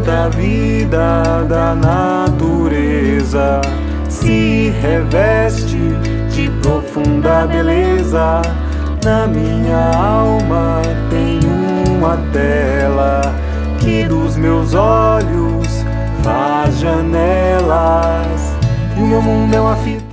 toda a vida da natureza se reveste de profunda beleza. Na minha alma tem uma tela que dos meus olhos faz janelas. E o meu mundo é uma fita